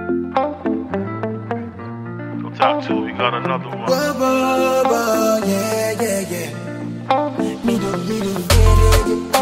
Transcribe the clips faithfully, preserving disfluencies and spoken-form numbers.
Top two, we got another one. Whoa, whoa, whoa, yeah, yeah, yeah. Me do, me do, yeah, yeah, yeah.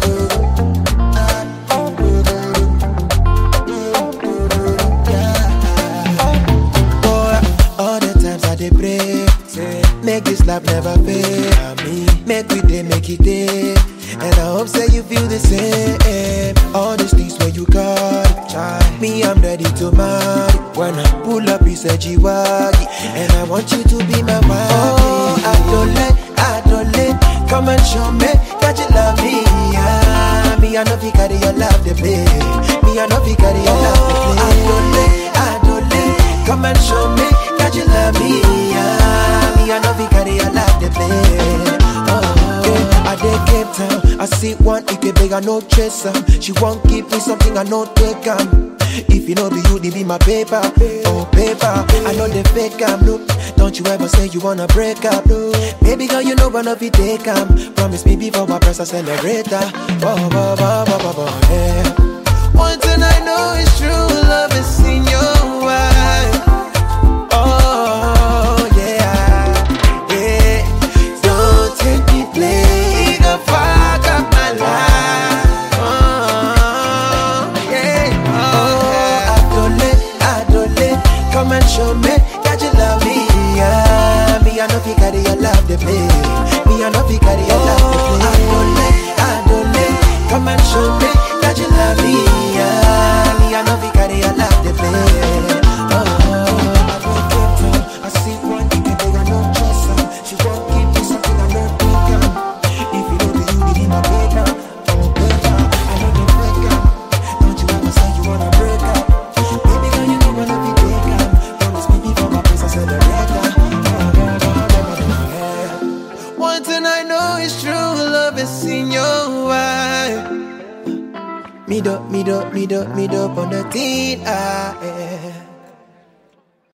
All the times I dey pray, make this love never fail. Make we day, make it day. And I hope say you feel the same. All these things when you got me, I'm ready to marry. When I pull up, he said you waggy, and I want you to be my wife. Oh, I don't let, I don't let. Come and show me that you love me. Yeah. Me, I know you carry your love to play. Me, I know you carry your love to play. I don't let, I don't let. Come and show me that you love me. Yeah. Me, I know you carry your love to play. I dey Cape Town, I see one Ike beg, I no chase am. She won't give me something, I no take am. If you know be you, they be my paper, oh paper. I know they fake am, no. Don't you ever say you wanna break up, no. Baby girl, you know one of it take am. Promise me before I press accelerator. Whoa, whoa, whoa, whoa, whoa, whoa, yeah. One thing I know is true, love is in your eyes. Oh yeah, yeah. Don't take me play. Come and show me that you love me. Yeah. Me, I know you carry your love to play. Me, I know you carry your love to play. I don't let, I don't let. Come and show me that you love me. Yeah. Me, I know you carry your love to play. Oh, I won't get down. I see one thing that I know trust her. She won't give me something I know think of. If you know the you, be my baby. Oh, baby, I know they break up. Don't you ever say you wanna break up. Baby girl, you know I love you. One thing I know is true, love is in your eyes. Me do, me do, me do, me do on the teen eye.